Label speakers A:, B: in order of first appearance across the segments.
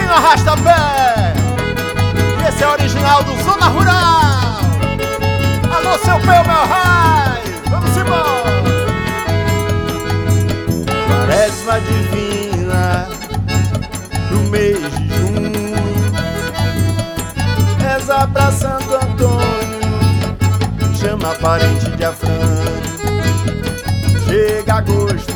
A: no arrasta-pé. E esse é original do Zona Rural. Alô, seu Peu, meu raio, vamos embora. Quaresma divina do mês de junho, reza pra Santo Antônio, chama parente de Afrânio. Chega agosto,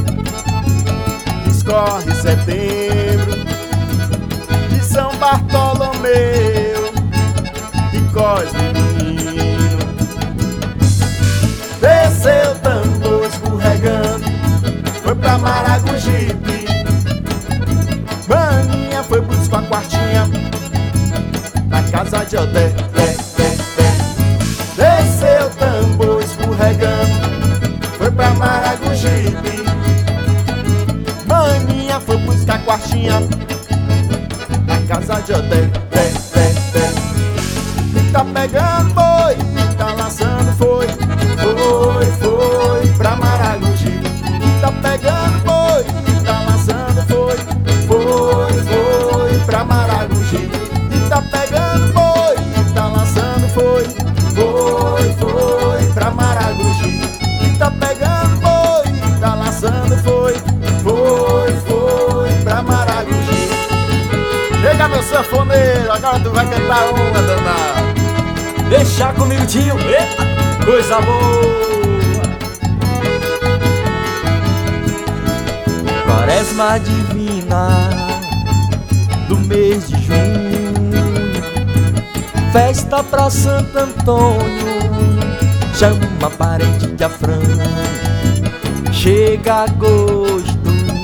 A: escorre setembro, de São Bartolomeu e Cosme menino. Desceu tambor escorregando, foi pra Maragogipe. Maninha foi buscar a quartinha na casa de Odé. Desceu tambor escorregando, foi pra Maragogipe. Maninha foi buscar a quartinha na casa de Odé. Tá pegando boi, tá laçando foi pra Maragogipe. Tá pegando boi, tá laçando foi pra Maragogipe. Tá pegando boi, tá laçando foi pra Maragogipe. Tá pegando boi, tá laçando foi pra Maragogipe. Chega, meu sanfoneiro, agora tu vai cantar uma, danada.
B: Deixa comigo, tio, eita, coisa boa. Quaresma divina do mês de junho, festa pra Santo Antônio, chama parente de Afrânio. Chega agosto,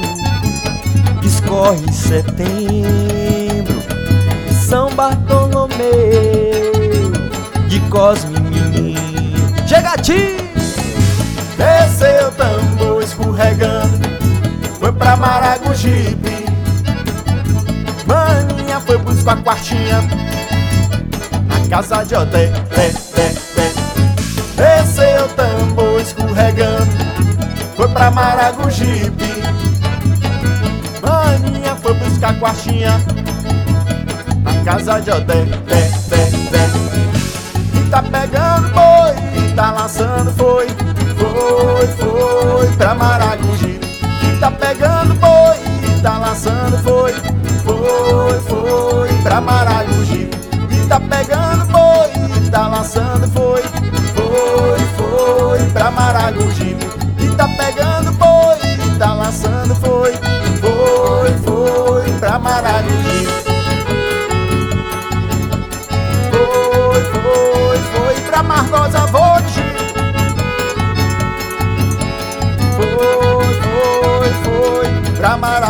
B: escorre setembro, São Bartolomeu de Cosme menino. Chega, tio!
A: Desceu tambor escorregando, foi pra Maragogipe. Maninha foi buscar a quartinha na casa de Odé. Desceu tambor escorregando, foi pra Maragogipe. Maninha foi buscar a quartinha na casa de Odé. Tá pegando boi, tá laçando foi pra Maragogipe. Tá pegando boi, tá laçando foi pra Maragogipe. Tá pegando boi, tá laçando foi pra Maragogipe. Tá pegando boi, tá laçando foi pra Maragogipe. Foi pra Margosa Vote. Foi pra Maragogipe.